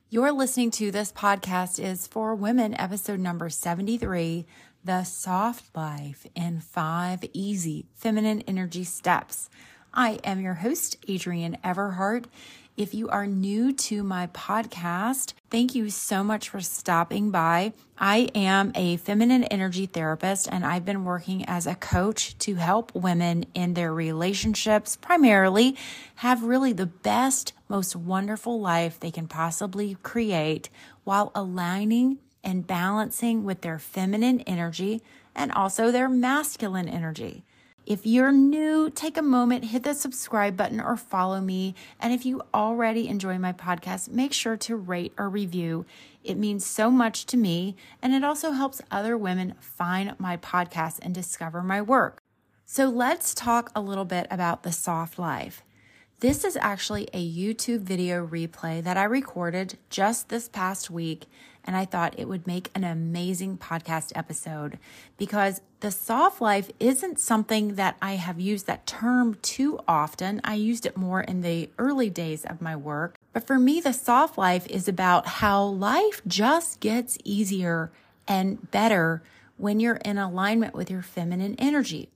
You're listening to this podcast is for women, episode number 73, The Soft Life in 5 Easy Feminine Energy Steps. I am your host, Adrienne Everhart. If you are new to my podcast, thank you so much for stopping by. I am a feminine energy therapist, and I've been working as a coach to help women in their relationships, primarily have really the best, most wonderful life they can possibly create while aligning and balancing with their feminine energy and also their masculine energy. If you're new, take a moment, hit the subscribe button or follow me. And if you already enjoy my podcast, make sure to rate or review. It means so much to me, and it also helps other women find my podcast and discover my work. So let's talk a little bit about the soft life. This is actually a YouTube video replay that I recorded just this past week, and I thought it would make an amazing podcast episode because the soft life isn't something that I have used that term too often. I used it more in the early days of my work. But for me, the soft life is about how life just gets easier and better when you're in alignment with your feminine energy.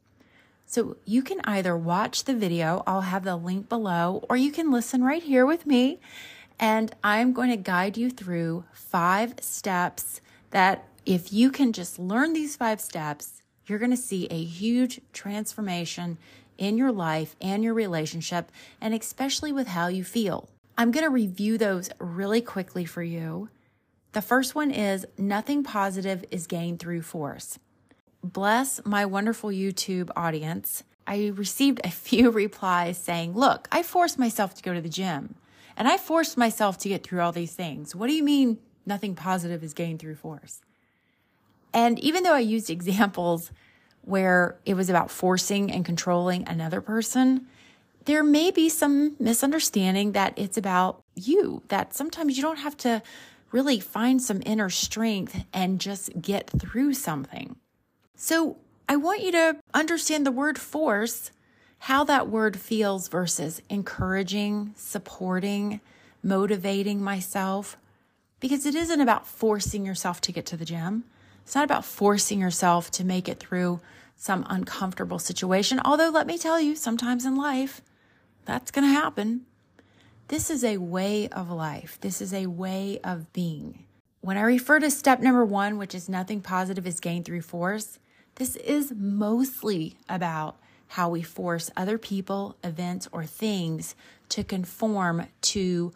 So you can either watch the video, I'll have the link below, or you can listen right here with me. And I'm going to guide you through 5 steps that if you can just learn these 5 steps, you're going to see a huge transformation in your life and your relationship, and especially with how you feel. I'm going to review those really quickly for you. The first one is nothing positive is gained through force. Bless my wonderful YouTube audience. I received a few replies saying, look, I forced myself to go to the gym and I forced myself to get through all these things. What do you mean nothing positive is gained through force? And even though I used examples where it was about forcing and controlling another person, there may be some misunderstanding that it's about you, that sometimes you don't have to really find some inner strength and just get through something. So I want you to understand the word force, how that word feels versus encouraging, supporting, motivating myself, because it isn't about forcing yourself to get to the gym. It's not about forcing yourself to make it through some uncomfortable situation. Although let me tell you, sometimes in life, that's going to happen. This is a way of life. This is a way of being. When I refer to step number 1, which is nothing positive is gained through force, this is mostly about how we force other people, events, or things to conform to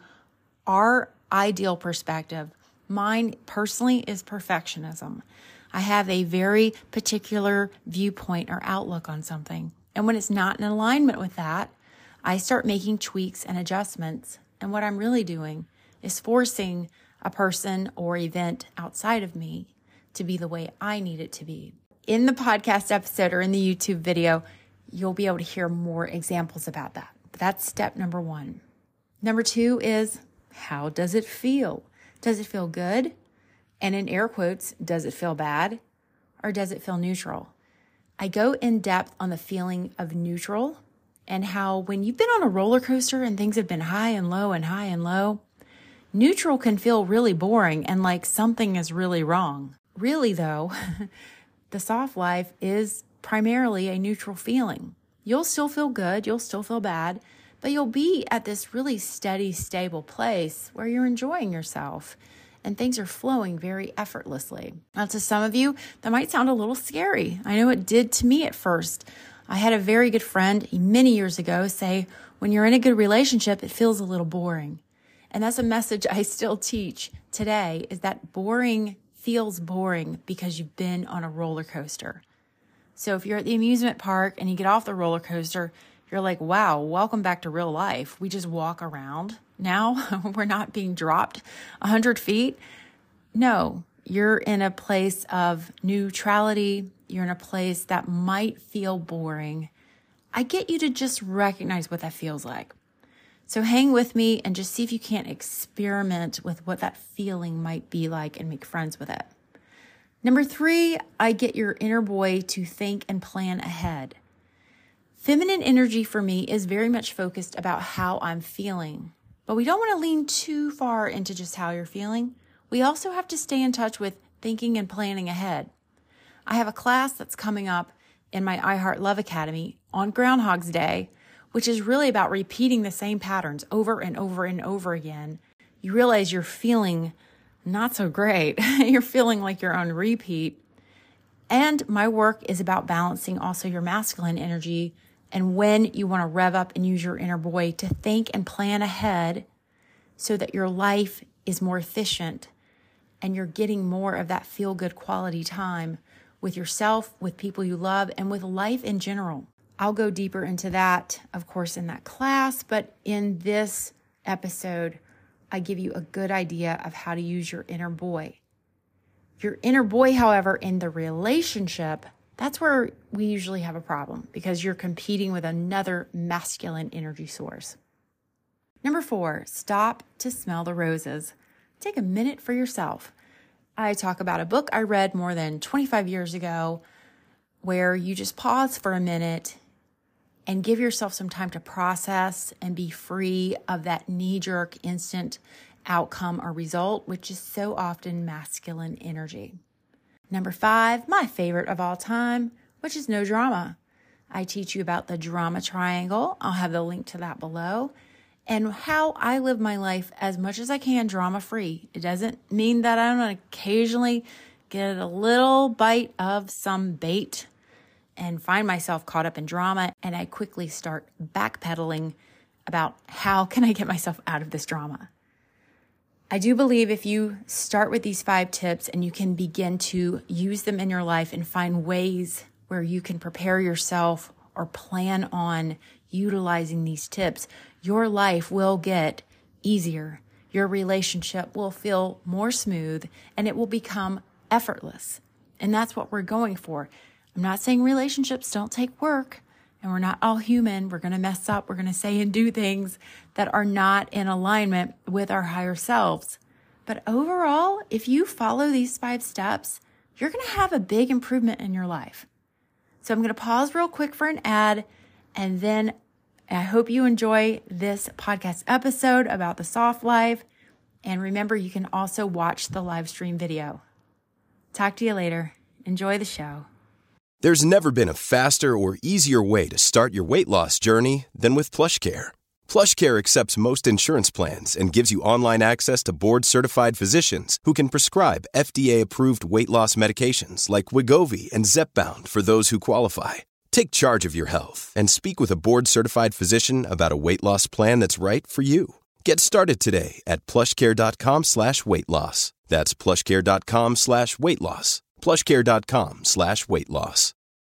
our ideal perspective. Mine personally is perfectionism. I have a very particular viewpoint or outlook on something. And when it's not in alignment with that, I start making tweaks and adjustments. And what I'm really doing is forcing a person or event outside of me to be the way I need it to be. In the podcast episode or in the YouTube video, you'll be able to hear more examples about that. But that's step number 1. Number 2 is, how does it feel? Does it feel good? And in air quotes, does it feel bad? Or does it feel neutral? I go in depth on the feeling of neutral and how when you've been on a roller coaster and things have been high and low and high and low, neutral can feel really boring and like something is really wrong. Really though, the soft life is primarily a neutral feeling. You'll still feel good, you'll still feel bad, but you'll be at this really steady, stable place where you're enjoying yourself and things are flowing very effortlessly. Now, to some of you, that might sound a little scary. I know it did to me at first. I had a very good friend many years ago say, when you're in a good relationship, it feels a little boring. And that's a message I still teach today, is that boring feels boring because you've been on a roller coaster. So if you're at the amusement park and you get off the roller coaster, you're like, wow, welcome back to real life. We just walk around. Now we're not being dropped 100 feet. No, you're in a place of neutrality. You're in a place that might feel boring. I get you to just recognize what that feels like. So hang with me and just see if you can't experiment with what that feeling might be like and make friends with it. Number 3, I get your inner boy to think and plan ahead. Feminine energy for me is very much focused about how I'm feeling. But we don't want to lean too far into just how you're feeling. We also have to stay in touch with thinking and planning ahead. I have a class that's coming up in my iHeart Love Academy on Groundhog's Day, which is really about repeating the same patterns over and over and over again. You realize you're feeling not so great. You're feeling like you're on repeat. And my work is about balancing also your masculine energy and when you want to rev up and use your inner boy to think and plan ahead so that your life is more efficient and you're getting more of that feel-good quality time with yourself, with people you love, and with life in general. I'll go deeper into that, of course, in that class, but in this episode, I give you a good idea of how to use your inner boy. Your inner boy, however, in the relationship, that's where we usually have a problem because you're competing with another masculine energy source. Number 4, stop to smell the roses. Take a minute for yourself. I talk about a book I read more than 25 years ago where you just pause for a minute and give yourself some time to process and be free of that knee-jerk instant outcome or result, which is so often masculine energy. Number 5, my favorite of all time, which is no drama. I teach you about the drama triangle. I'll have the link to that below. And how I live my life as much as I can drama-free. It doesn't mean that I don't occasionally get a little bite of some bait and find myself caught up in drama, and I quickly start backpedaling about how can I get myself out of this drama. I do believe if you start with these 5 tips and you can begin to use them in your life and find ways where you can prepare yourself or plan on utilizing these tips, your life will get easier. Your relationship will feel more smooth and it will become effortless. And that's what we're going for. I'm not saying relationships don't take work, and we're not all human. We're going to mess up. We're going to say and do things that are not in alignment with our higher selves. But overall, if you follow these 5 steps, you're going to have a big improvement in your life. So I'm going to pause real quick for an ad, and then I hope you enjoy this podcast episode about the soft life. And remember, you can also watch the live stream video. Talk to you later. Enjoy the show. There's never been a faster or easier way to start your weight loss journey than with PlushCare. PlushCare accepts most insurance plans and gives you online access to board-certified physicians who can prescribe FDA-approved weight loss medications like Wegovy and Zepbound for those who qualify. Take charge of your health and speak with a board-certified physician about a weight loss plan that's right for you. Get started today at plushcare.com/weight loss. That's plushcare.com/weight loss. plushcare.com/weight loss.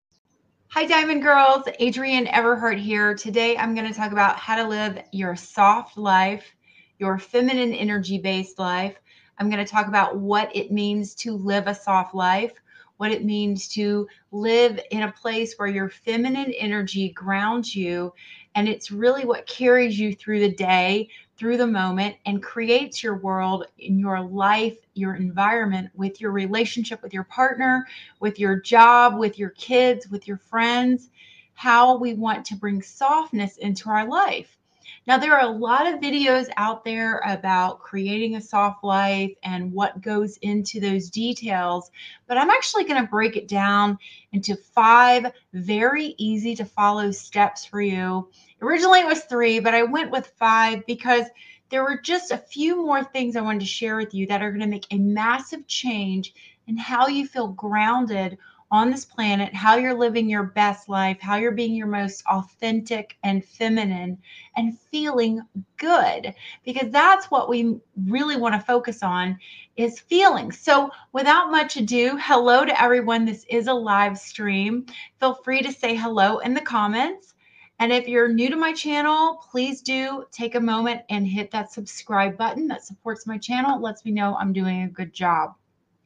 Hi, Diamond Girls. Adrienne Everhart here. Today, I'm going to talk about how to live your soft life, your feminine energy-based life. I'm going to talk about what it means to live a soft life, what it means to live in a place where your feminine energy grounds you, and it's really what carries you through the day, through the moment, and creates your world in your life, your environment, with your relationship with your partner, with your job, with your kids, with your friends, how we want to bring softness into our life. Now, there are a lot of videos out there about creating a soft life and what goes into those details, but I'm actually going to break it down into 5 very easy to follow steps for you. Originally it was 3, but I went with 5 because there were just a few more things I wanted to share with you that are going to make a massive change in how you feel grounded on this planet, how you're living your best life, how you're being your most authentic and feminine and feeling good, because that's what we really want to focus on is feeling. So without much ado, hello to everyone. This is a live stream. Feel free to say hello in the comments. And if you're new to my channel, please do take a moment and hit that subscribe button. That supports my channel. It lets me know I'm doing a good job.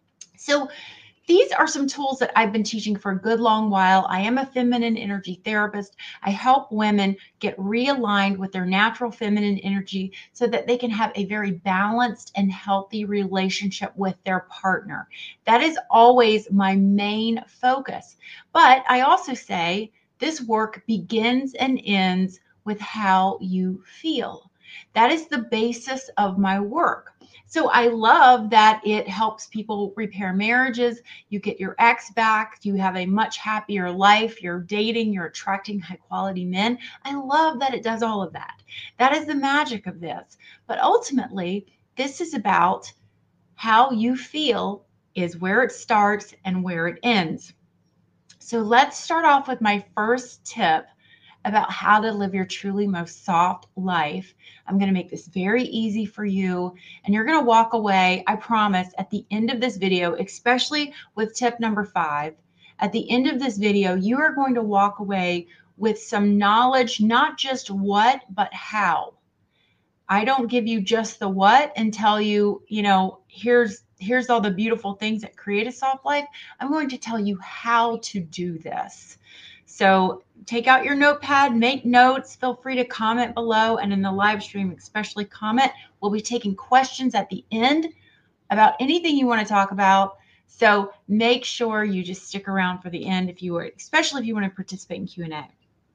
So these are some tools that I've been teaching for a good long while. I am a feminine energy therapist. I help women get realigned with their natural feminine energy so that they can have a very balanced and healthy relationship with their partner. That is always my main focus. But I also say this work begins and ends with how you feel. That is the basis of my work. So I love that it helps people repair marriages. You get your ex back. You have a much happier life. You're dating. You're attracting high quality men. I love that it does all of that. That is the magic of this. But ultimately, this is about how you feel is where it starts and where it ends. So let's start off with my first tip about how to live your truly most soft life. I'm going to make this very easy for you, and you're going to walk away, I promise, at the end of this video, especially with tip number 5. At the end of this video, you are going to walk away with some knowledge, not just what, but how. I don't give you just the what and tell you, here's all the beautiful things that create a soft life. I'm going to tell you how to do this. So take out your notepad, make notes, feel free to comment below, and in the live stream, especially comment. We'll be taking questions at the end about anything you want to talk about. So make sure you just stick around for the end especially if you want to participate in Q&A.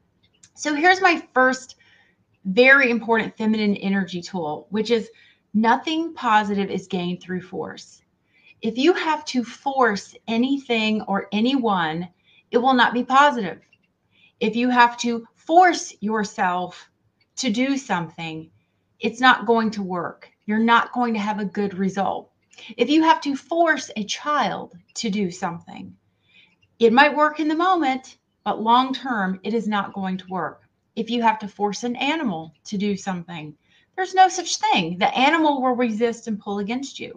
So here's my first very important feminine energy tool, which is nothing positive is gained through force. If you have to force anything or anyone, it will not be positive. If you have to force yourself to do something, it's not going to work. You're not going to have a good result. If you have to force a child to do something, it might work in the moment, but long term, it is not going to work. If you have to force an animal to do something, there's no such thing. The animal will resist and pull against you.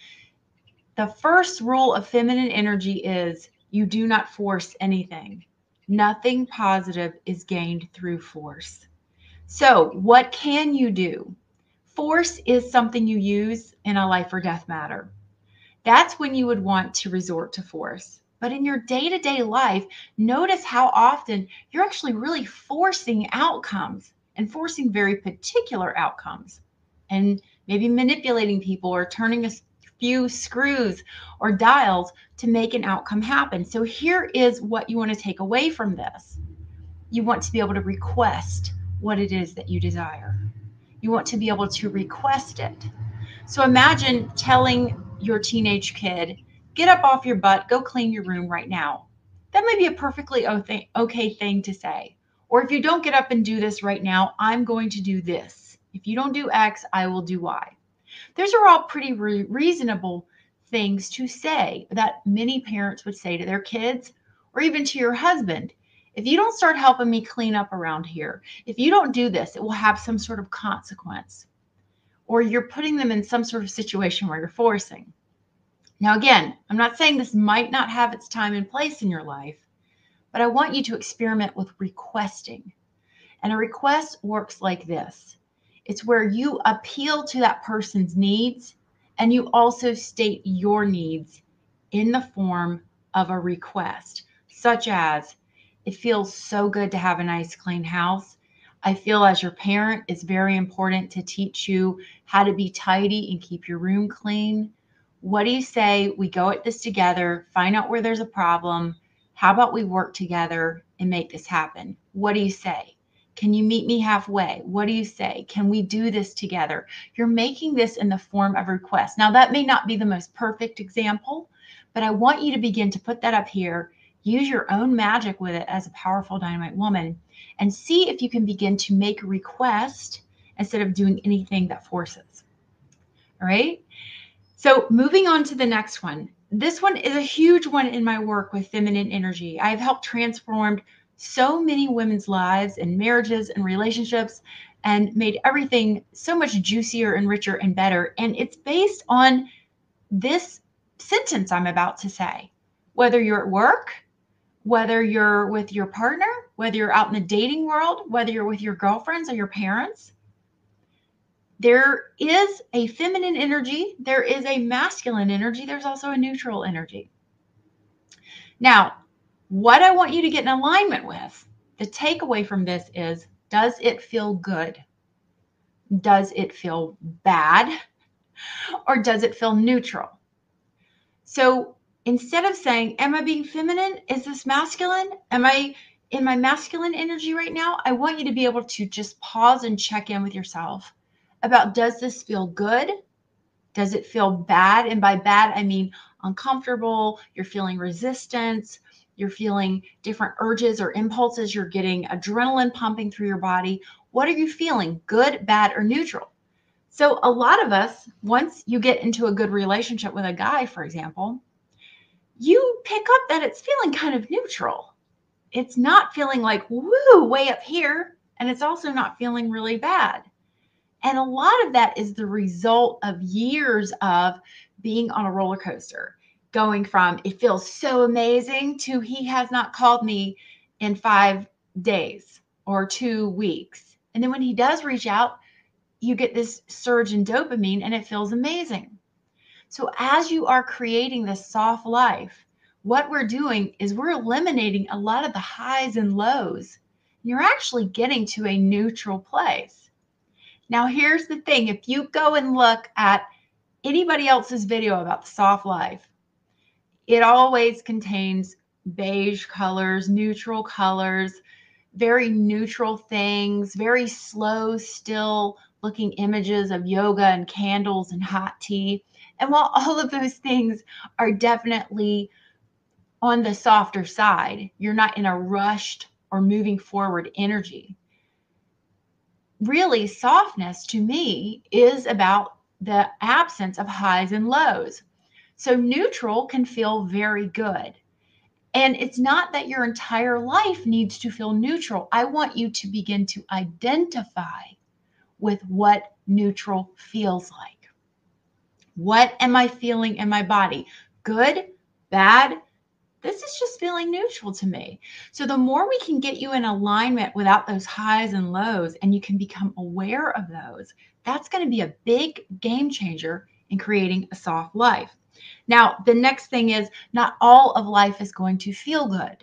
The first rule of feminine energy is you do not force anything. Nothing positive is gained through force. So what can you do? Force is something you use in a life or death matter. That's when you would want to resort to force. But in your day-to-day life, notice how often you're actually really forcing outcomes and forcing very particular outcomes and maybe manipulating people or turning a few screws or dials to make an outcome happen. So here is what you want to take away from this. You want to be able to request what it is that you desire. You want to be able to request it. So imagine telling your teenage kid, get up off your butt, go clean your room right now. That may be a perfectly okay thing to say. Or if you don't get up and do this right now, I'm going to do this. If you don't do X, I will do Y. Those are all pretty reasonable things to say that many parents would say to their kids or even to your husband. If you don't start helping me clean up around here, if you don't do this, it will have some sort of consequence. Or you're putting them in some sort of situation where you're forcing. Now, again, I'm not saying this might not have its time and place in your life, but I want you to experiment with requesting. And a request works like this. It's where you appeal to that person's needs and you also state your needs in the form of a request, such as, it feels so good to have a nice clean house. I feel as your parent, it's very important to teach you how to be tidy and keep your room clean. What do you say we go at this together, find out where there's a problem? How about we work together and make this happen? What do you say? Can you meet me halfway? What do you say? Can we do this together? You're making this in the form of request. Now, that may not be the most perfect example, but I want you to begin to put that up here. Use your own magic with it as a powerful dynamite woman and see if you can begin to make a request instead of doing anything that forces. All right. So moving on to the next one. This one is a huge one in my work with feminine energy. I've helped transform so many women's lives and marriages and relationships and made everything so much juicier and richer and better. And it's based on this sentence I'm about to say. Whether you're at work, whether you're with your partner, whether you're out in the dating world, whether you're with your girlfriends or your parents, there is a feminine energy, there is a masculine energy, there's also a neutral energy. Now, what I want you to get in alignment with, the takeaway from this is, does it feel good? Does it feel bad? Or does it feel neutral? So instead of saying, am I being feminine? Is this masculine? Am I in my masculine energy right now? I want you to be able to just pause and check in with yourself. about, does this feel good? Does it feel bad? And by bad, I mean uncomfortable. You're feeling resistance. You're feeling different urges or impulses. You're getting adrenaline pumping through your body. What are you feeling? Good, bad, or neutral? So a lot of us, once you get into a good relationship with a guy, for example, you pick up that it's feeling kind of neutral. It's not feeling like, woo, way up here. And it's also not feeling really bad. And a lot of that is the result of years of being on a roller coaster, going from it feels so amazing to he has not called me in 5 days or 2 weeks. And then when he does reach out, you get this surge in dopamine and it feels amazing. So as you are creating this soft life, what we're doing is we're eliminating a lot of the highs and lows. You're actually getting to a neutral place. Now, here's the thing. If you go and look at anybody else's video about the soft life, it always contains beige colors, neutral colors, very neutral things, very slow, still looking images of yoga and candles and hot tea. And while all of those things are definitely on the softer side, you're not in a rushed or moving forward energy. Really, softness to me is about the absence of highs and lows. So neutral can feel very good. And it's not that your entire life needs to feel neutral. I want you to begin to identify with what neutral feels like. What am I feeling in my body? Good, bad? This is just feeling neutral to me. So the more we can get you in alignment without those highs and lows, and you can become aware of those, that's going to be a big game changer in creating a soft life. Now, the next thing is not all of life is going to feel good.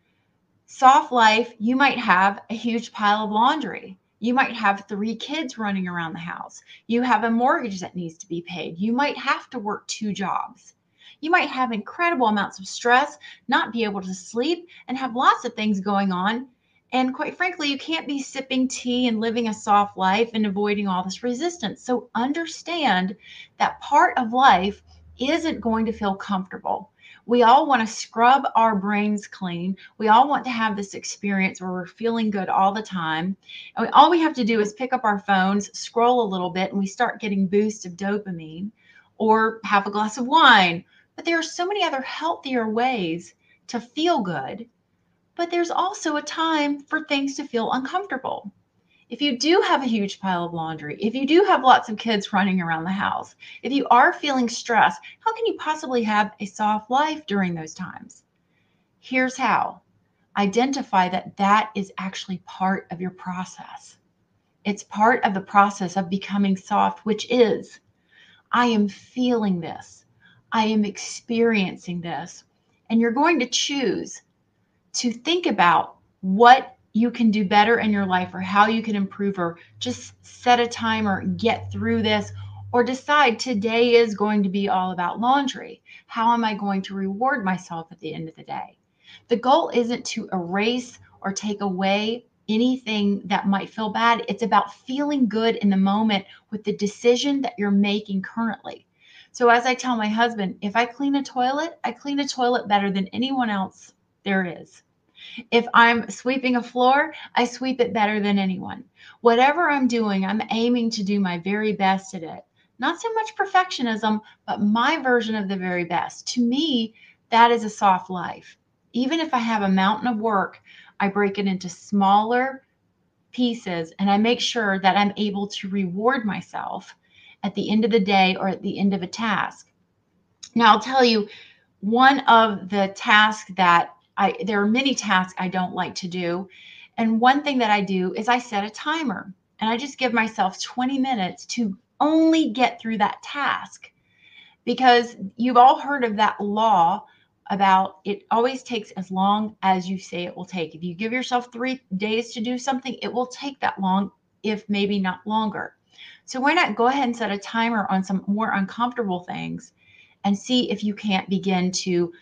Soft life, you might have a huge pile of laundry. You might have 3 kids running around the house. You have a mortgage that needs to be paid. You might have to work 2 jobs. You might have incredible amounts of stress, not be able to sleep, and have lots of things going on. And quite frankly, you can't be sipping tea and living a soft life and avoiding all this resistance. So understand that part of life isn't going to feel comfortable. We all want to scrub our brains clean. We all want to have this experience where we're feeling good all the time. And all we have to do is pick up our phones, scroll a little bit, and we start getting boosts of dopamine, or have a glass of wine. But there are so many other healthier ways to feel good. But there's also a time for things to feel uncomfortable. If you do have a huge pile of laundry, if you do have lots of kids running around the house, if you are feeling stressed, how can you possibly have a soft life during those times? Here's how. Identify that that is actually part of your process. It's part of the process of becoming soft, which is, I am feeling this. I am experiencing this. And you're going to choose to think about what you can do better in your life, or how you can improve, or just set a timer, get through this, or decide today is going to be all about laundry. How am I going to reward myself at the end of the day? The goal isn't to erase or take away anything that might feel bad. It's about feeling good in the moment with the decision that you're making currently. So as I tell my husband, if I clean a toilet, I clean a toilet better than anyone else there is. If I'm sweeping a floor, I sweep it better than anyone. Whatever I'm doing, I'm aiming to do my very best at it. Not so much perfectionism, but my version of the very best. To me, that is a soft life. Even if I have a mountain of work, I break it into smaller pieces, and I make sure that I'm able to reward myself at the end of the day or at the end of a task. Now, I'll tell you, one of the tasks that there are many tasks I don't like to do. And one thing that I do is I set a timer, and I just give myself 20 minutes to only get through that task, because you've all heard of that law about it always takes as long as you say it will take. If you give yourself 3 days to do something, it will take that long, if maybe not longer. So why not go ahead and set a timer on some more uncomfortable things and see if you can't begin to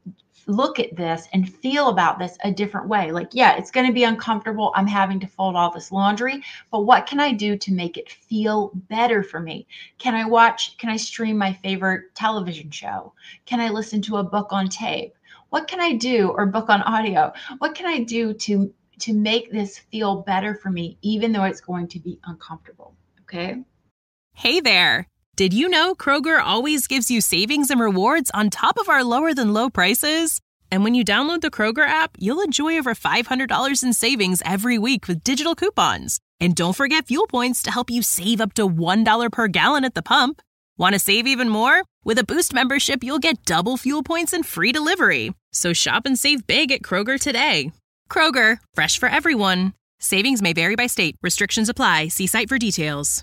look at this and feel about this a different way. Like, yeah, it's going to be uncomfortable. I'm having to fold all this laundry, but what can I do to make it feel better for me? Can I stream my favorite television show? Can I listen to a book on tape? What can I do, or book on audio? What can I do to make this feel better for me, even though it's going to be uncomfortable? Okay. Hey there. Did you know Kroger always gives you savings and rewards on top of our lower than low prices? And when you download the Kroger app, you'll enjoy over $500 in savings every week with digital coupons. And don't forget fuel points to help you save up to $1 per gallon at the pump. Want to save even more? With a Boost membership, you'll get double fuel points and free delivery. So shop and save big at Kroger today. Kroger, fresh for everyone. Savings may vary by state. Restrictions apply. See site for details.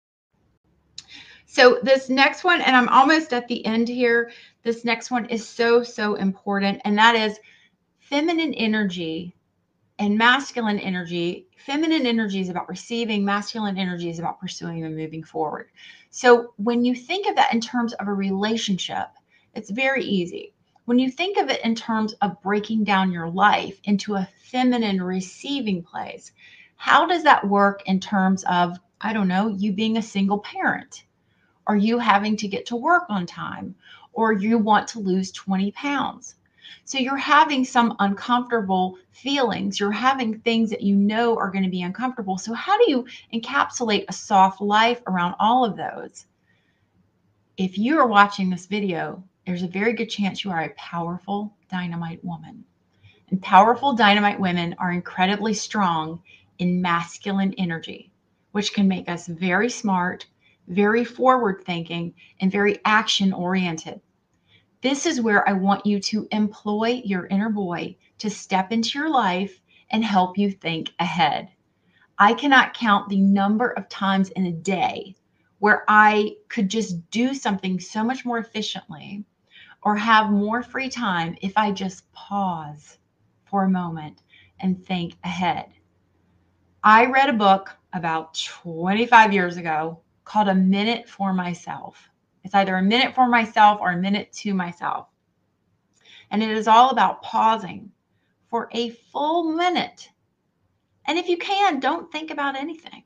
So this next one, and I'm almost at the end here, this next one is so, so important. And that is feminine energy and masculine energy. Feminine energy is about receiving. Masculine energy is about pursuing and moving forward. So when you think of that in terms of a relationship, it's very easy. When you think of it in terms of breaking down your life into a feminine receiving place, how does that work in terms of, I don't know, you being a single parent? Or you having to get to work on time, or you want to lose 20 pounds. So you're having some uncomfortable feelings. You're having things that you know are going to be uncomfortable. So how do you encapsulate a soft life around all of those? If you are watching this video, there's a very good chance you are a powerful dynamite woman. And powerful dynamite women are incredibly strong in masculine energy, which can make us very smart, very forward thinking, and very action oriented. This is where I want you to employ your inner boy to step into your life and help you think ahead. I cannot count the number of times in a day where I could just do something so much more efficiently or have more free time if I just pause for a moment and think ahead. I read a book about 25 years ago called A Minute for Myself. It's either a minute for myself or a minute to myself. And it is all about pausing for a full minute. And if you can, don't think about anything.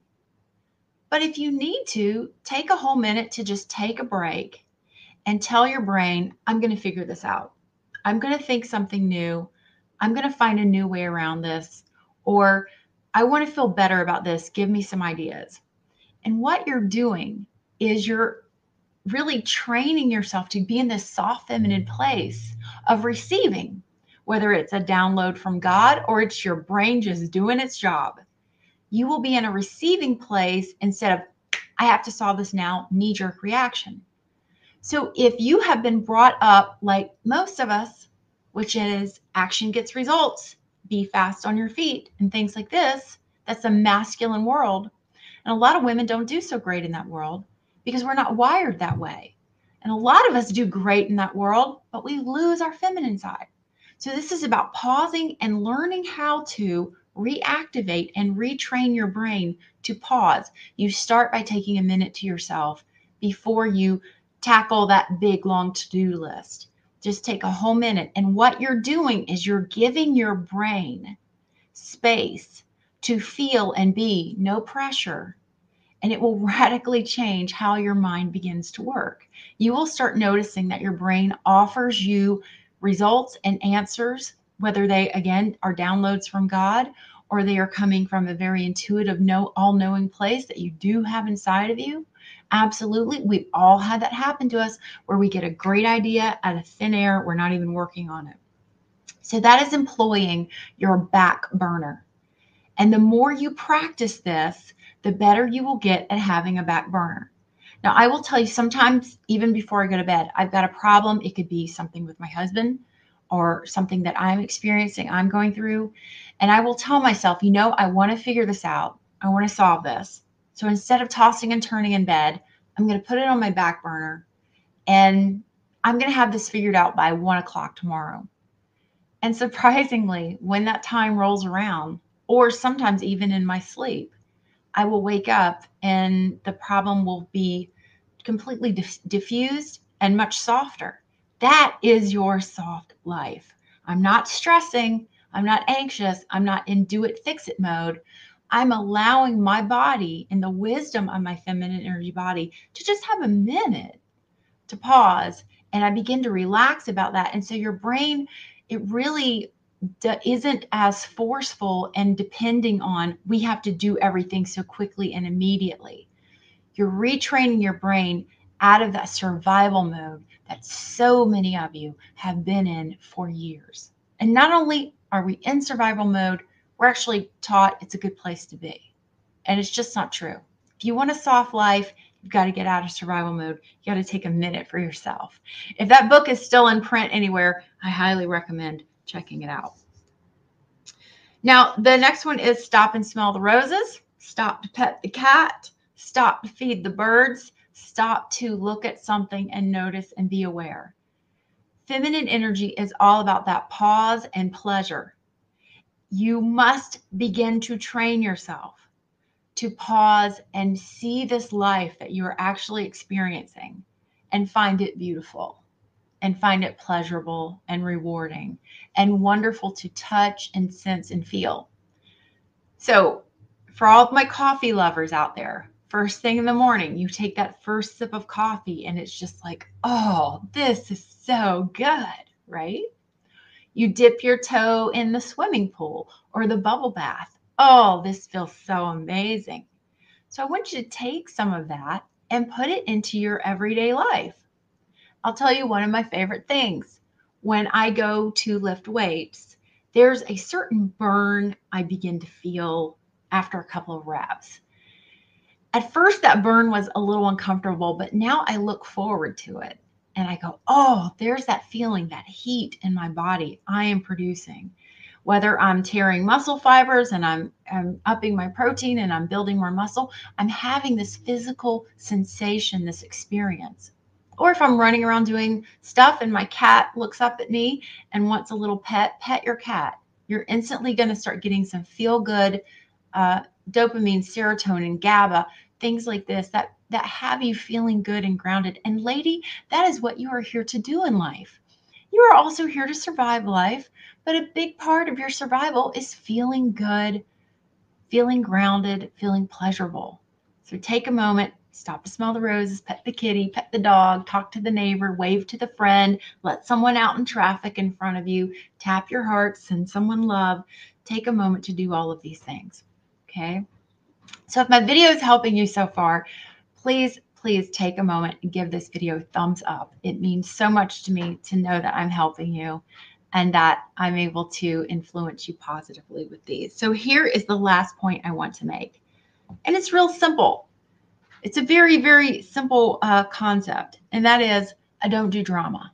But if you need to, take a whole minute to just take a break and tell your brain, I'm going to figure this out. I'm going to think something new. I'm going to find a new way around this. Or I want to feel better about this. Give me some ideas. And what you're doing is you're really training yourself to be in this soft feminine place of receiving, whether it's a download from God or it's your brain just doing its job. You will be in a receiving place instead of, I have to solve this now, knee-jerk reaction. So if you have been brought up like most of us, which is action gets results, be fast on your feet, and things like this, that's a masculine world. And a lot of women don't do so great in that world because we're not wired that way. And a lot of us do great in that world, but we lose our feminine side. So this is about pausing and learning how to reactivate and retrain your brain to pause. You start by taking a minute to yourself before you tackle that big, long to-do list. Just take a whole minute. And what you're doing is you're giving your brain space to feel and be, no pressure. And it will radically change how your mind begins to work. You will start noticing that your brain offers you results and answers, whether they, again, are downloads from God or they are coming from a very intuitive, all-knowing place that you do have inside of you. Absolutely. We've all had that happen to us where we get a great idea out of thin air. We're not even working on it. So that is employing your back burner. And the more you practice this, the better you will get at having a back burner. Now, I will tell you, sometimes even before I go to bed, I've got a problem. It could be something with my husband or something that I'm experiencing, I'm going through. And I will tell myself, I want to figure this out. I want to solve this. So instead of tossing and turning in bed, I'm going to put it on my back burner and I'm going to have this figured out by 1 o'clock tomorrow. And surprisingly, when that time rolls around, or sometimes even in my sleep, I will wake up and the problem will be completely diffused and much softer That is your soft life. I'm not stressing. I'm not anxious. I'm not in do it, fix it mode. I'm allowing my body and the wisdom of my feminine energy body to just have a minute to pause. And I begin to relax about that. And so your brain, it really isn't as forceful and depending on we have to do everything so quickly and immediately. You're retraining your brain out of that survival mode that so many of you have been in for years. And not only are we in survival mode, we're actually taught it's a good place to be. And it's just not true. If you want a soft life, you've got to get out of survival mode. You got to take a minute for yourself. If that book is still in print anywhere, I highly recommend checking it out. Now, the next one is stop and smell the roses, stop to pet the cat, stop to feed the birds, stop to look at something and notice and be aware. Feminine energy is all about that pause and pleasure. You must begin to train yourself to pause and see this life that you're actually experiencing and find it beautiful and find it pleasurable and rewarding and wonderful to touch and sense and feel. So for all of my coffee lovers out there, first thing in the morning, you take that first sip of coffee and it's just like, oh, this is so good, right? You dip your toe in the swimming pool or the bubble bath. Oh, this feels so amazing. So I want you to take some of that and put it into your everyday life. I'll tell you one of my favorite things. When I go to lift weights, there's a certain burn I begin to feel after a couple of reps. At first, that burn was a little uncomfortable, but now I look forward to it. And I go, oh, there's that feeling, that heat in my body I am producing. Whether I'm tearing muscle fibers and I'm upping my protein and I'm building more muscle, I'm having this physical sensation, this experience. Or if I'm running around doing stuff and my cat looks up at me and wants a little pet your cat. You're instantly going to start getting some feel-good dopamine, serotonin, GABA, things like this that have you feeling good and grounded. And lady, that is what you are here to do in life. You are also here to survive life, but a big part of your survival is feeling good, feeling grounded, feeling pleasurable. So take a moment, stop to smell the roses, pet the kitty, pet the dog, talk to the neighbor, wave to the friend, let someone out in traffic in front of you, tap your heart, send someone love. Take a moment to do all of these things. Okay. So if my video is helping you so far, please take a moment and give this video a thumbs up. It means so much to me to know that I'm helping you and that I'm able to influence you positively with these. So here is the last point I want to make. And it's real simple. It's a very, very simple concept. And that is, I don't do drama.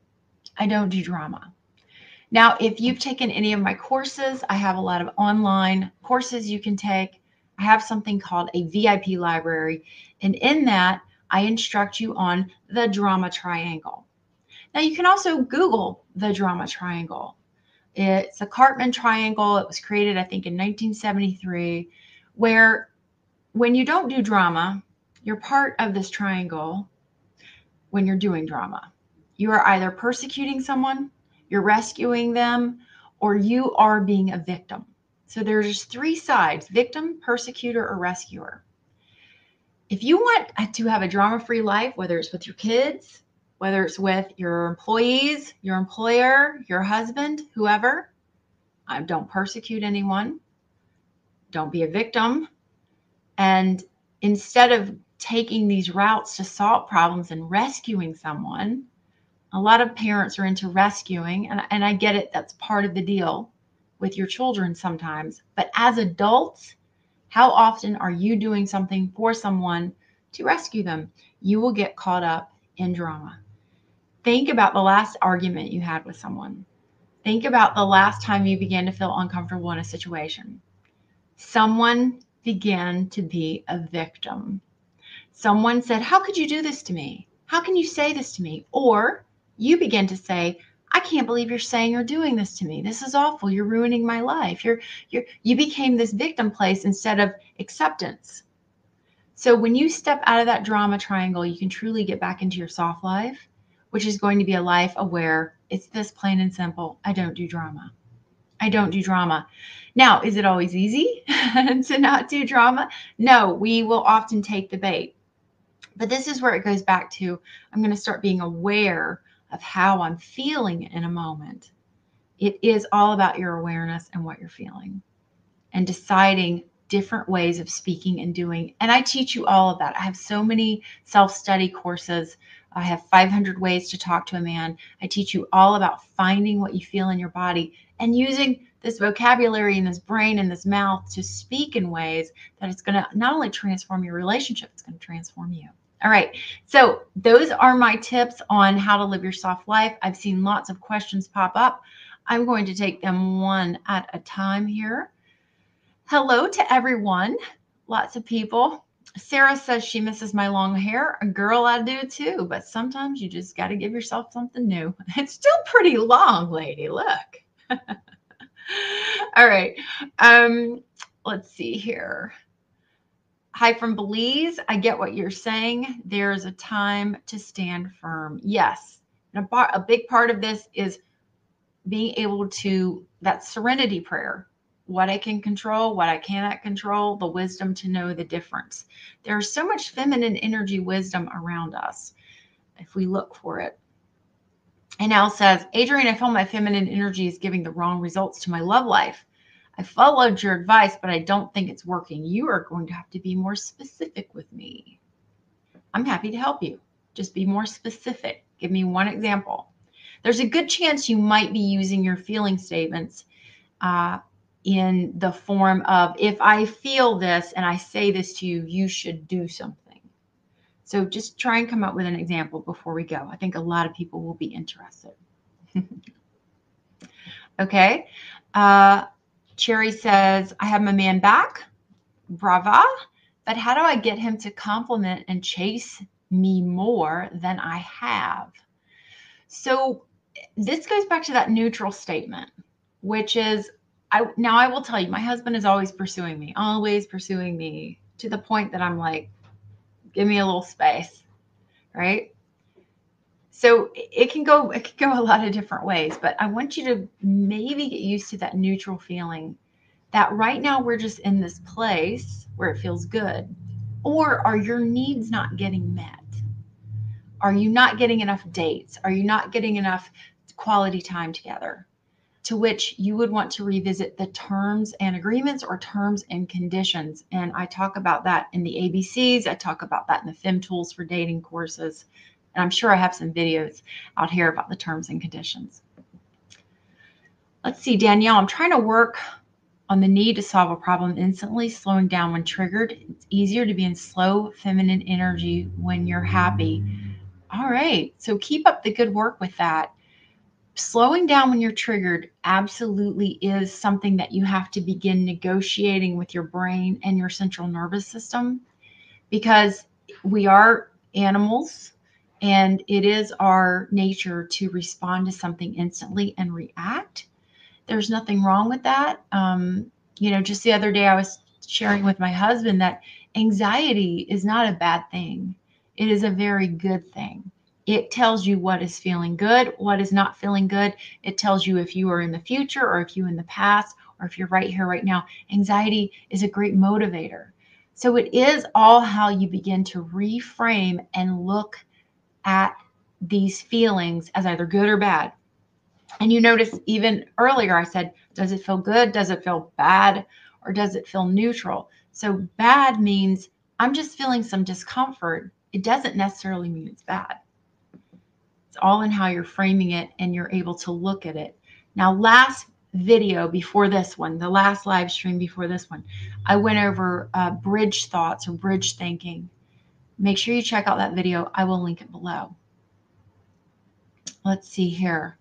I don't do drama. Now, if you've taken any of my courses, I have a lot of online courses you can take. I have something called a VIP library. And in that, I instruct you on the drama triangle. Now, you can also Google the drama triangle. It's a Karpman triangle. It was created, I think, in 1973, where when you don't do drama, you're part of this triangle when you're doing drama. You are either persecuting someone, you're rescuing them, or you are being a victim. So there's three sides: victim, persecutor, or rescuer. If you want to have a drama-free life, whether it's with your kids, whether it's with your employees, your employer, your husband, whoever, don't persecute anyone. Don't be a victim. And instead of taking these routes to solve problems and rescuing someone, a lot of parents are into rescuing, and I get it, that's part of the deal with your children sometimes. But as adults, how often are you doing something for someone to rescue them? You will get caught up in drama. Think about the last argument you had with someone. Think about the last time you began to feel uncomfortable in a situation. Someone began to be a victim. Someone said, "How could you do this to me? How can you say this to me?" Or you begin to say, "I can't believe you're saying or doing this to me. This is awful. You're ruining my life." You became this victim place instead of acceptance. So when you step out of that drama triangle, you can truly get back into your soft life which is going to be a life aware. It's this plain and simple. I don't do drama. I don't do drama. Now, is it always easy to not do drama? No, we will often take the bait. But this is where it goes back to, I'm going to start being aware of how I'm feeling in a moment. It is all about your awareness and what you're feeling and deciding different ways of speaking and doing. And I teach you all of that. I have so many self-study courses. I have 500 ways to talk to a man. I teach you all about finding what you feel in your body and using this vocabulary in this brain and this mouth to speak in ways that it's going to not only transform your relationship, it's going to transform you. All right. So those are my tips on how to live your soft life. I've seen lots of questions pop up. I'm going to take them one at a time here. Hello to everyone. Lots of people. Sarah says she misses my long hair. Girl, I do too, but sometimes you just got to give yourself something new. It's still pretty long, lady. Look. All right. Let's see here. Hi from Belize. I get what you're saying. There's a time to stand firm. Yes. And a big part of this is being able to, that serenity prayer, what I can control, what I cannot control, the wisdom to know the difference. There's so much feminine energy wisdom around us if we look for it. And Al says, Adrienne, I feel my feminine energy is giving the wrong results to my love life. I followed your advice, but I don't think it's working. You are going to have to be more specific with me. I'm happy to help you. Just be more specific. Give me one example. There's a good chance you might be using your feeling statements in the form of, if I feel this and I say this to you, you should do something. So just try and come up with an example before we go. I think a lot of people will be interested. Okay. Cherry says, I have my man back. Brava. But how do I get him to compliment and chase me more than I have? So this goes back to that neutral statement, which is, I will tell you, my husband is always pursuing me to the point that I'm like, give me a little space, right? So it can go a lot of different ways, but I want you to maybe get used to that neutral feeling that right now we're just in this place where it feels good. Or are your needs not getting met? Are you not getting enough dates? Are you not getting enough quality time together? To which you would want to revisit the terms and agreements or terms and conditions. And I talk about that in the ABCs. I talk about that in the Fem Tools for Dating courses. And I'm sure I have some videos out here about the terms and conditions. Let's see, Danielle, I'm trying to work on the need to solve a problem instantly, slowing down when triggered. It's easier to be in slow feminine energy when you're happy. All right. So keep up the good work with that. Slowing down when you're triggered absolutely is something that you have to begin negotiating with your brain and your central nervous system, because we are animals and it is our nature to respond to something instantly and react. There's nothing wrong with that. Just the other day I was sharing with my husband that anxiety is not a bad thing. It is a very good thing. It tells you what is feeling good, what is not feeling good. It tells you if you are in the future or if you're in the past or if you're right here, right now. Anxiety is a great motivator. So it is all how you begin to reframe and look at these feelings as either good or bad. And you notice even earlier I said, does it feel good? Does it feel bad? Or does it feel neutral? So bad means I'm just feeling some discomfort. It doesn't necessarily mean it's bad. It's all in how you're framing it and you're able to look at it. Now, last video before this one, the last live stream before this one, I went over bridge thoughts or bridge thinking. Make sure you check out that video. I will link it below. Let's see here.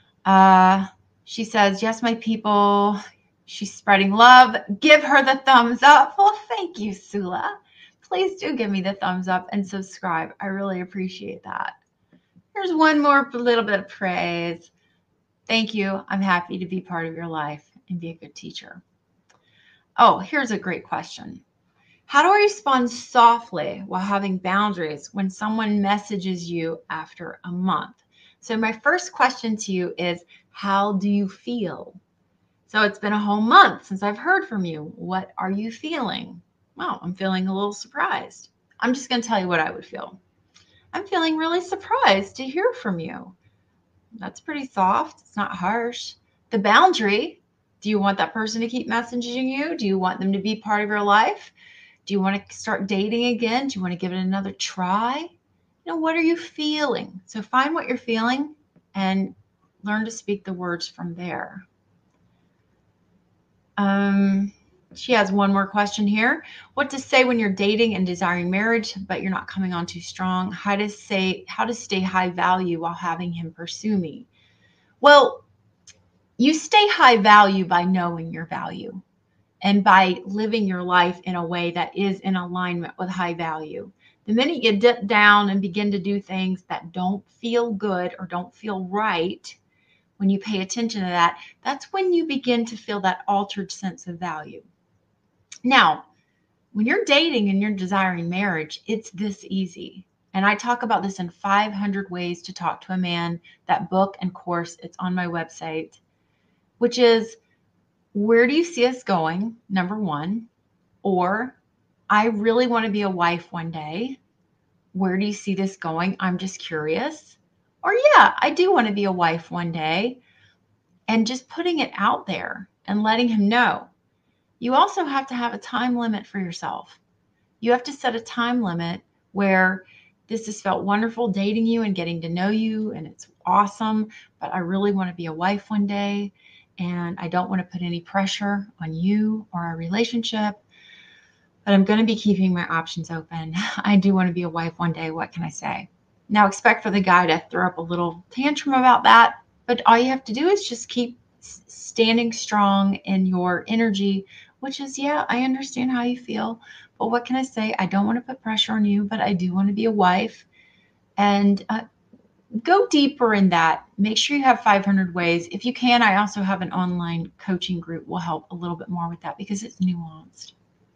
She says, yes, my people, she's spreading love. Give her the thumbs up. Well, thank you, Sula. Please do give me the thumbs up and subscribe. I really appreciate that. Here's one more little bit of praise. Thank you. I'm happy to be part of your life and be a good teacher. Oh, here's a great question. How do I respond softly while having boundaries when someone messages you after a month? So my first question to you is, how do you feel? So it's been a whole month since I've heard from you. What are you feeling? Well, I'm feeling a little surprised. I'm just going to tell you what I would feel. I'm feeling really surprised to hear from you. That's pretty soft. It's not harsh. The boundary, do you want that person to keep messaging you? Do you want them to be part of your life? Do you want to start dating again? Do you want to give it another try? What are you feeling? So find what you're feeling and learn to speak the words from there. She has one more question here. What to say when you're dating and desiring marriage, but you're not coming on too strong? How to stay high value while having him pursue me? Well, you stay high value by knowing your value and by living your life in a way that is in alignment with high value. The minute you dip down and begin to do things that don't feel good or don't feel right, when you pay attention to that, that's when you begin to feel that altered sense of value. Now, when you're dating and you're desiring marriage, it's this easy. And I talk about this in 500 Ways to Talk to a Man, that book and course. It's on my website, which is, where do you see us going? Number one. Or, I really want to be a wife one day. Where do you see this going? I'm just curious. Or, yeah, I do want to be a wife one day. And just putting it out there and letting him know. You also have to have a time limit for yourself. You have to set a time limit where this has felt wonderful dating you and getting to know you, and it's awesome, but I really want to be a wife one day, and I don't want to put any pressure on you or our relationship, but I'm going to be keeping my options open. I do want to be a wife one day. What can I say? Now, expect for the guy to throw up a little tantrum about that, but all you have to do is just keep standing strong in your energy, which is, yeah, I understand how you feel, but what can I say? I don't want to put pressure on you, but I do want to be a wife. And go deeper in that. Make sure you have 500 Ways. If you can, I also have an online coaching group will help a little bit more with that because it's nuanced.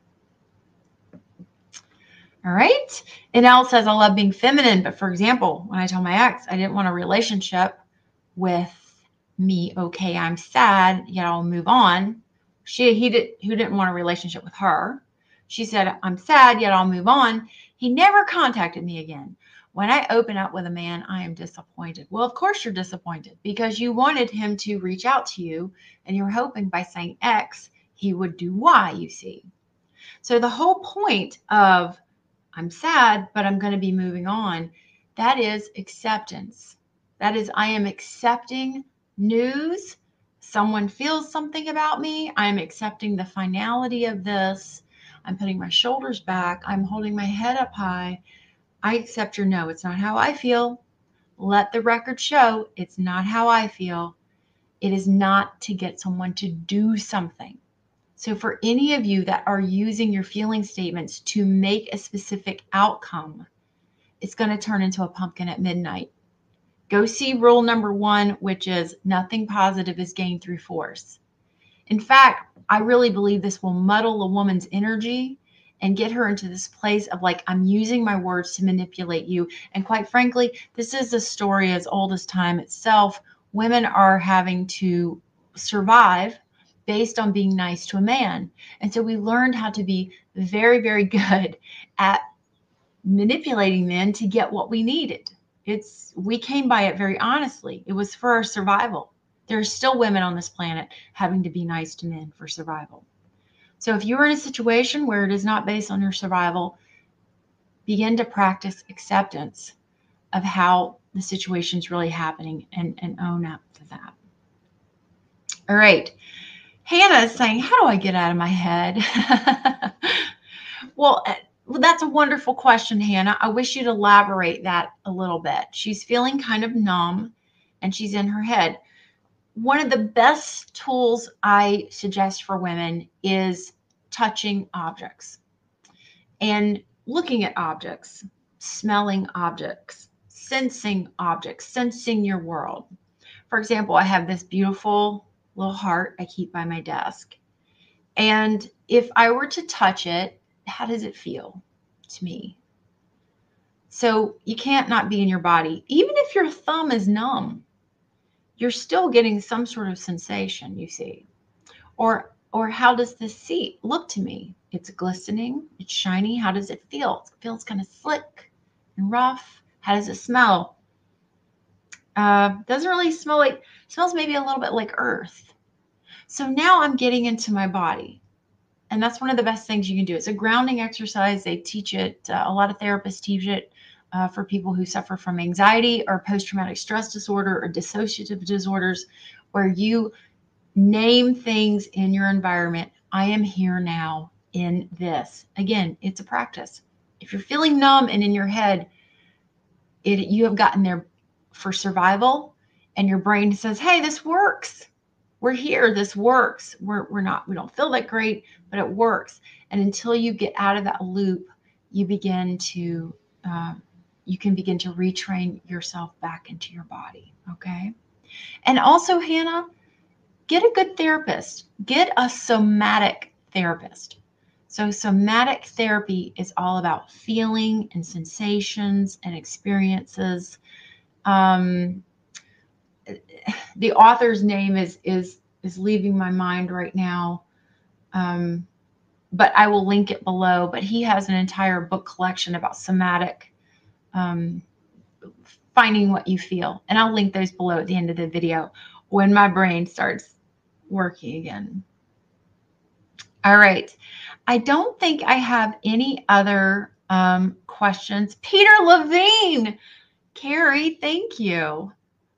All right. And Elle says, I love being feminine. But for example, when I told my ex I didn't want a relationship with me, okay, I'm sad, yet I'll move on. Who didn't want a relationship with her. She said, I'm sad, yet I'll move on. He never contacted me again. When I open up with a man, I am disappointed. Well, of course you're disappointed because you wanted him to reach out to you and you're hoping by saying X, he would do Y, you see. So the whole point of I'm sad, but I'm going to be moving on, that is acceptance. That is, I am accepting news. Someone feels something about me. I'm accepting the finality of this. I'm putting my shoulders back. I'm holding my head up high. I accept your no. It's not how I feel. Let the record show it's not how I feel. It is not to get someone to do something. So for any of you that are using your feeling statements to make a specific outcome, it's going to turn into a pumpkin at midnight. Go see rule number 1, which is nothing positive is gained through force. In fact, I really believe this will muddle a woman's energy and get her into this place of like, I'm using my words to manipulate you. And quite frankly, this is a story as old as time itself. Women are having to survive based on being nice to a man. And so we learned how to be very, very good at manipulating men to get what we needed. We came by it very honestly. It was for our survival. There are still women on this planet having to be nice to men for survival. So if you're in a situation where it is not based on your survival, begin to practice acceptance of how the situation is really happening and own up to that. All right. Hannah is saying, how do I get out of my head? Well, that's a wonderful question, Hannah. I wish you'd elaborate that a little bit. She's feeling kind of numb and she's in her head. One of the best tools I suggest for women is touching objects and looking at objects, smelling objects, sensing your world. For example, I have this beautiful little heart I keep by my desk. And if I were to touch it, how does it feel to me? So you can't not be in your body. Even if your thumb is numb, you're still getting some sort of sensation, you see. Or how does this seat look to me? It's glistening, it's shiny. How does it feel? It feels kind of slick and rough. How does it smell? Doesn't really smell like, smells maybe a little bit like earth. So now I'm getting into my body. And that's one of the best things you can do. It's a grounding exercise. They teach it. A lot of therapists teach it for people who suffer from anxiety or post-traumatic stress disorder or dissociative disorders, where you name things in your environment. I am here now in this. Again, it's a practice. If you're feeling numb and in your head, you have gotten there for survival, and your brain says, hey, this works. We're here. This works. We don't feel that great, but it works. And until you get out of that loop, you can begin to retrain yourself back into your body. Okay. And also, Hannah, get a good therapist. Get a somatic therapist. So somatic therapy is all about feeling and sensations and experiences. The author's name is leaving my mind right now, but I will link it below. But he has an entire book collection about somatic, finding what you feel. And I'll link those below at the end of the video when my brain starts working again. All right. I don't think I have any other questions. Peter Levine. Carrie, thank you.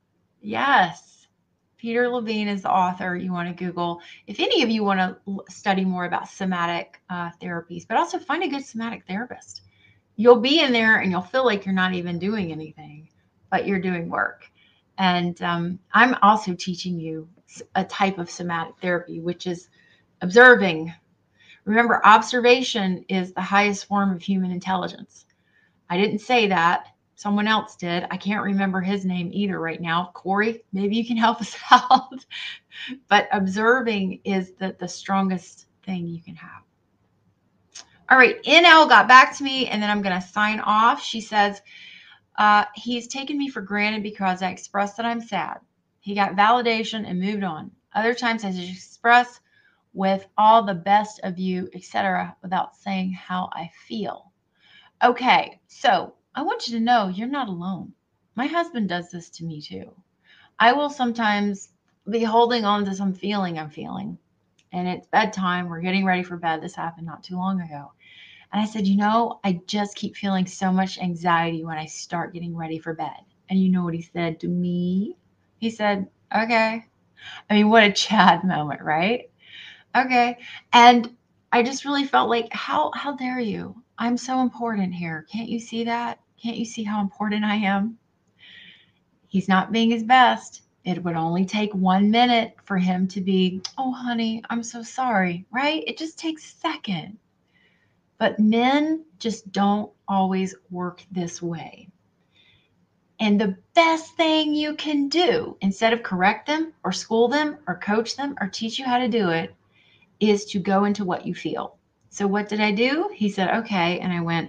Yes. Peter Levine is the author. You want to Google. If any of you want to study more about somatic therapies, but also find a good somatic therapist. You'll be in there and you'll feel like you're not even doing anything, but you're doing work. And I'm also teaching you a type of somatic therapy, which is observing. Remember, observation is the highest form of human intelligence. I didn't say that. Someone else did. I can't remember his name either right now. Corey, maybe you can help us out. But observing is the strongest thing you can have. All right. NL got back to me, and then I'm going to sign off. She says, he's taken me for granted because I expressed that I'm sad. He got validation and moved on. Other times I just express with all the best of you, etc., without saying how I feel. Okay, so I want you to know you're not alone. My husband does this to me too. I will sometimes be holding on to some feeling I'm feeling, and it's bedtime. We're getting ready for bed. This happened not too long ago. And I said, I just keep feeling so much anxiety when I start getting ready for bed. And you know what he said to me? He said, okay. I mean, what a Chad moment, right? Okay. And I just really felt like, how dare you? I'm so important here. Can't you see that? Can't you see how important I am? He's not being his best. It would only take 1 minute for him to be, oh, honey, I'm so sorry, right? It just takes a second. But men just don't always work this way. And the best thing you can do, instead of correct them or school them or coach them or teach you how to do it, is to go into what you feel. So what did I do? He said, okay. And I went,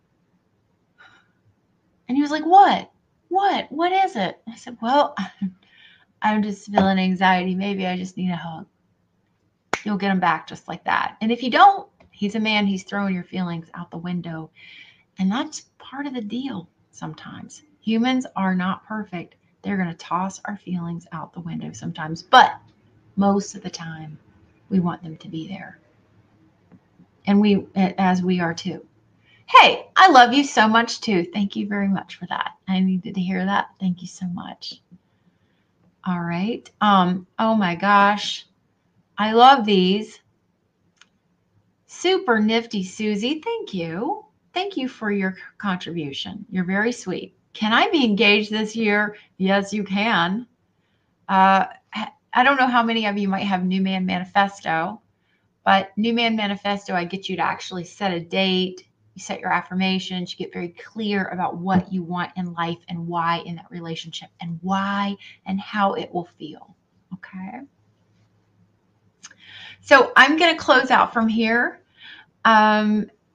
and he was like, what is it? I said, well, I'm just feeling anxiety. Maybe I just need a hug. You'll get him back just like that. And if you don't, he's a man, he's throwing your feelings out the window. And that's part of the deal sometimes. Humans are not perfect. They're going to toss our feelings out the window sometimes. But most of the time, we want them to be there. And as we are too. Hey, I love you so much too. Thank you very much for that. I needed to hear that. Thank you so much. All right. Oh my gosh. I love these. Super nifty, Susie. Thank you. Thank you for your contribution. You're very sweet. Can I be engaged this year? Yes, you can. I don't know how many of you might have New Man Manifesto, but New Man Manifesto, I get you to actually set a date. You set your affirmations. You get very clear about what you want in life and why in that relationship and why and how it will feel. Okay. So I'm going to close out from here.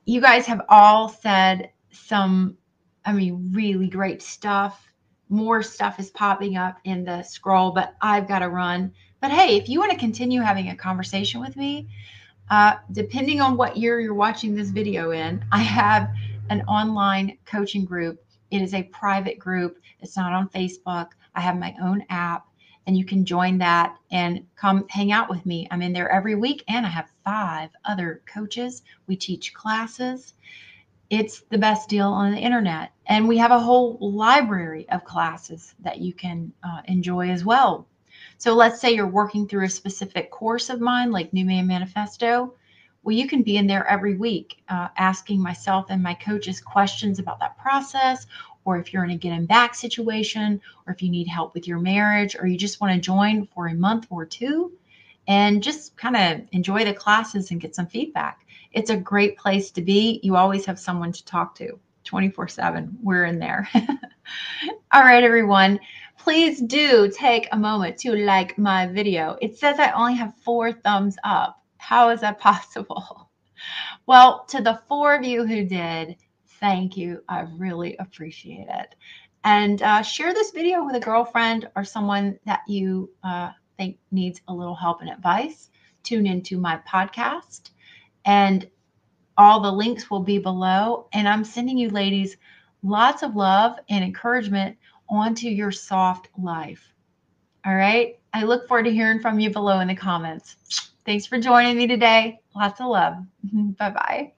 You guys have all said some, really great stuff. More stuff is popping up in the scroll, but I've got to run. But hey, if you want to continue having a conversation with me, depending on what year you're watching this video in, I have an online coaching group. It is a private group. It's not on Facebook. I have my own app, and you can join that and come hang out with me. I'm in there every week, and I have 5 other coaches. We teach classes. It's the best deal on the internet. And we have a whole library of classes that you can enjoy as well. So let's say you're working through a specific course of mine, like New Man Manifesto. Well, you can be in there every week asking myself and my coaches questions about that process, or if you're in a get 'em back situation, or if you need help with your marriage, or you just want to join for a month or 2 and just kind of enjoy the classes and get some feedback. It's a great place to be. You always have someone to talk to 24/7. We're in there. All right, everyone. Please do take a moment to like my video. It says I only have 4 thumbs up. How is that possible? Well, to the 4 of you who did, thank you. I really appreciate it. And share this video with a girlfriend or someone that you think needs a little help and advice. Tune into my podcast, and all the links will be below. And I'm sending you ladies lots of love and encouragement onto your soft life. All right. I look forward to hearing from you below in the comments. Thanks for joining me today. Lots of love. Bye-bye.